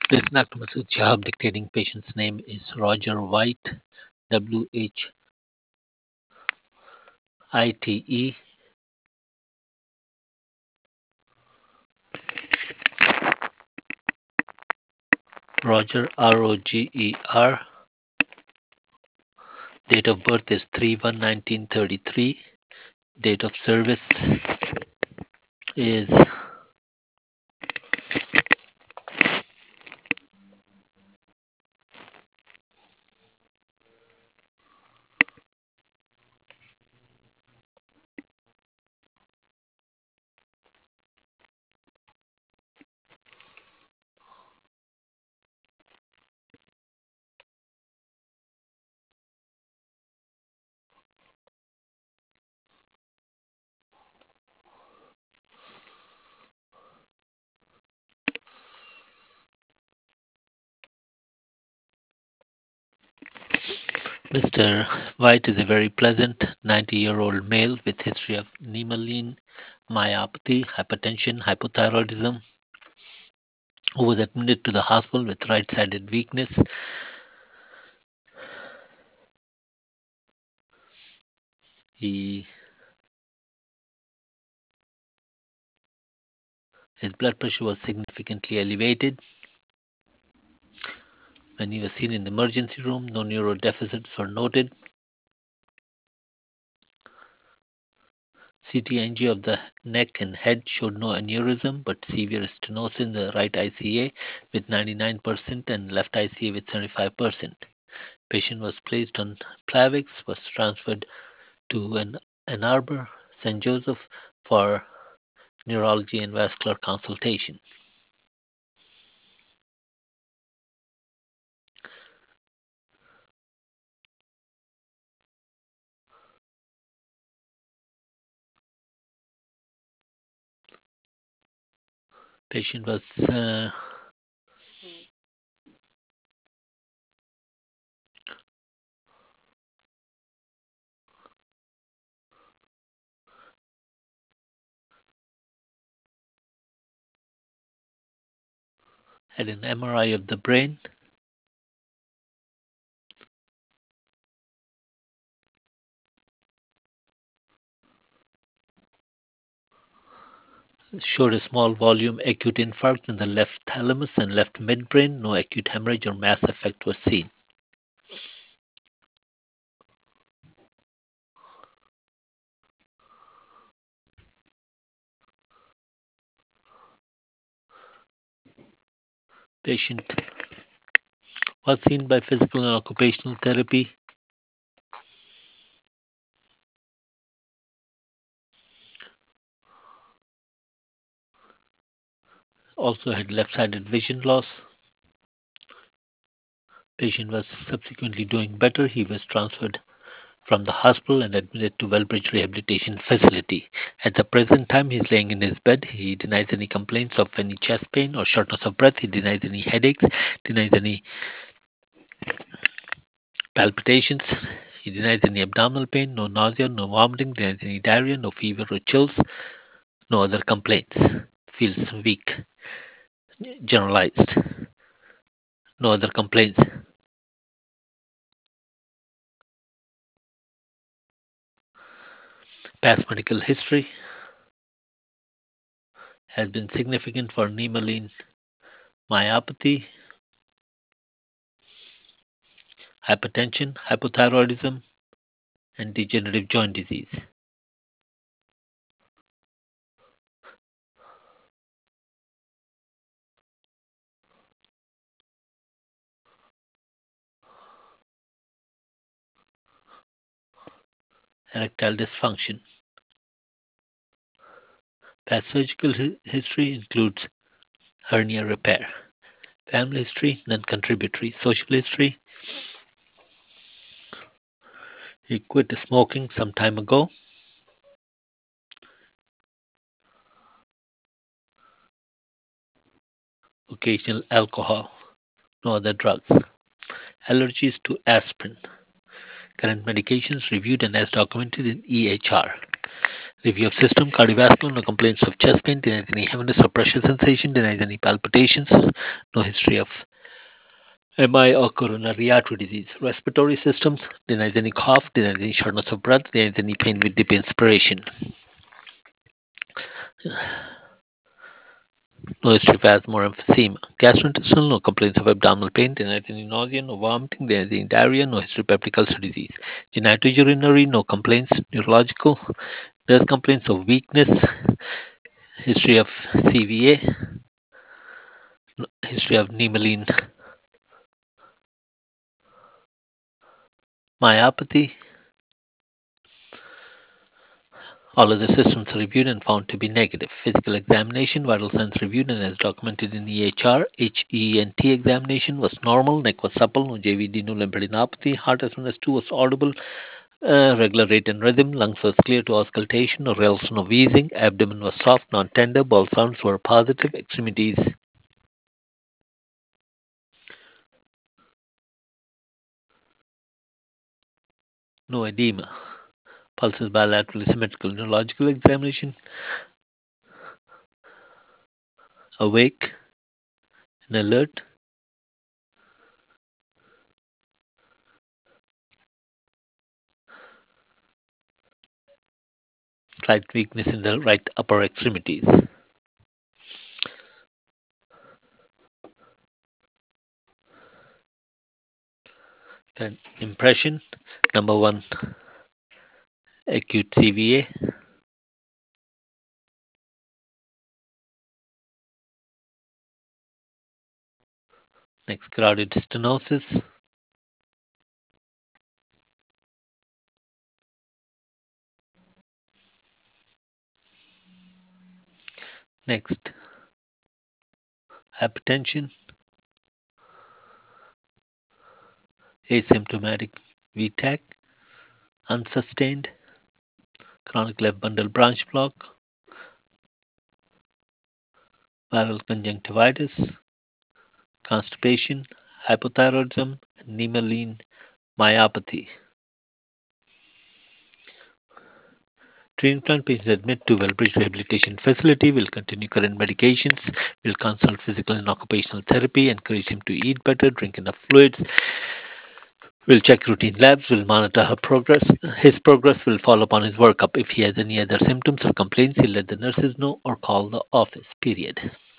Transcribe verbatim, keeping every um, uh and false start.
Listen, doctor Masood Shahab dictating patient's name is Roger White, W H I T E. Roger, R O G E R. Date of birth is three one nineteen thirty-three. Date of service is Mister White is a very pleasant ninety-year-old male with history of nemaline myopathy, hypertension, hypothyroidism, who was admitted to the hospital with right-sided weakness. He, his blood pressure was significantly elevated. When he was seen in the emergency room, no neurodeficits were noted. C T angio of the neck and head showed no aneurysm, but severe stenosis in the right I C A with ninety-nine percent and left I C A with seventy-five percent. Patient was placed on Plavix, was transferred to an Ann Arbor, Saint Joseph for neurology and vascular consultation. Patient was uh, had an M R I of the brain, showed a small volume acute infarct in the left thalamus and left midbrain. No acute hemorrhage or mass effect was seen. Patient was seen by physical and occupational therapy. Also had left-sided vision loss. Patient was subsequently doing better. He was transferred from the hospital and admitted to Wellbridge Rehabilitation Facility. At the present time, he's laying in his bed. He denies any complaints of any chest pain or shortness of breath. He denies any headaches, denies any palpitations. He denies any abdominal pain, no nausea, no vomiting, denies any diarrhea, no fever or chills, no other complaints. Feels weak, generalized, no other complaints. Past medical history has been significant for nemaline myopathy, hypertension, hypothyroidism, and degenerative joint disease. Erectile dysfunction. Past surgical hi- history includes hernia repair. Family history, non-contributory. Social history, he quit smoking some time ago. Occasional alcohol, no other drugs. Allergies to aspirin. Current medications reviewed and as documented in E H R. Review of system, cardiovascular, no complaints of chest pain, denies any heaviness or pressure sensation, denies any palpitations, no history of M I or coronary artery disease. Respiratory systems, denies any cough, denies any shortness of breath, denies any pain with deep inspiration. No history of asthma or emphysema. Gastrointestinal, no complaints of abdominal pain, denies any nausea, no vomiting, denies any diarrhea, no history of peptic ulcer disease. Genitourinary, no complaints. Neurological, there's complaints of weakness, history of C V A, history of Nemaline myopathy. All other systems are reviewed and found to be negative. Physical examination, vital signs reviewed and as documented in E H R. H E N T examination was normal, neck was supple, no J V D, no lymphadenopathy. Heart S one S two was audible, uh, regular rate and rhythm. Lungs was clear to auscultation, no rales, no wheezing. Abdomen was soft, non tender. Bowel sounds were positive. Extremities, no edema. Pulse is bilaterally symmetrical. Neurological examination, awake and alert. Slight weakness in the right upper extremities. Then impression, number one, acute C V A. Next, carotid stenosis. Next, hypertension, asymptomatic V TAC, unsustained, chronic left bundle branch block, viral conjunctivitis, constipation, hypothyroidism, and Nemaline myopathy. Transplant patients admitted to Wellbridge Rehabilitation Facility will continue current medications, will consult physical and occupational therapy, encourage him to eat better, drink enough fluids, will check routine labs, will monitor her progress. His progress will follow up on his workup. If he has any other symptoms or complaints, he'll let the nurses know or call the office. Period.